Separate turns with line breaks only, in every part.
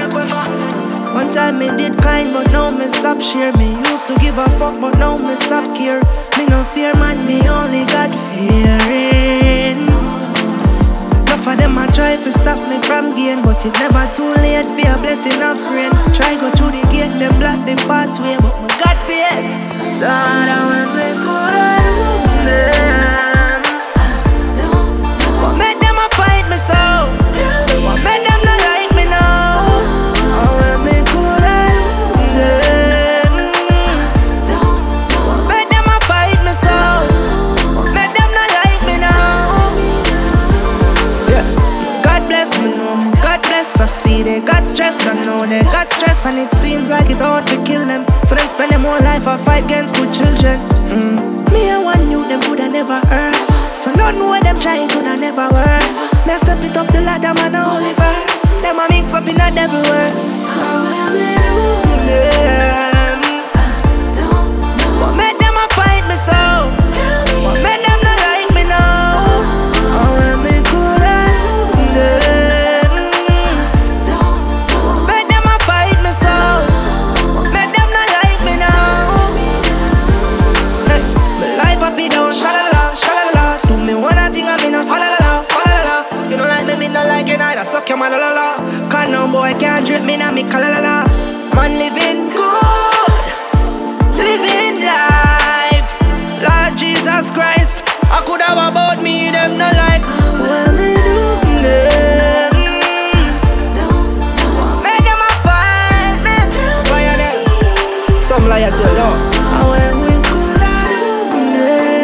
One time me did kind, but now me stop share. Me used to give a fuck, but now me stop care. Me no fear man, me only got fearing. Enough of them a try to stop me from gain, but it never too late for a blessing of rain. Try go through the gate, them block the pathway, but me got fear. Lord, I want me good them. What made them a fight me so? What made them not like me now? I want me good them. What made them a fight me so? What made them not like me now? Yeah. God bless me now, God bless. I see they got stress, I know they got stress, and it seems like it ought to kill them. So them spend their whole life a fight against good children. Me and one you them coulda never heard. So nothing what them trying coulda never work. Me step it up the ladder, man, I only for them a mix up in a devil word. So what made them a fight me so? What made them not like me now? I want me good them. What made them a fight me so? What made them not like me now? Hey, my life up be down, shalala, shalala. Do me one thing I mean a falala, falala. You don't like me not like it either. Suck your man la la la. Cause no boy can't drip me now me kalala. Man living good, living life. Lord Jesus Christ, I could have about me, them not like what me do them. Make them a fight me. Why are they? Some liar to the Lord. I when we could have do them.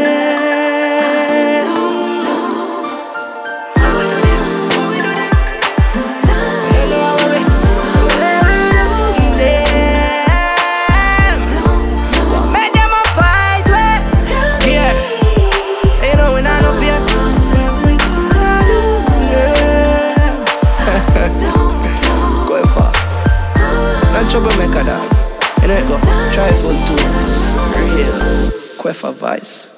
Troublemaker dog, you know it go. Try full tunes, real, Queffa Vice.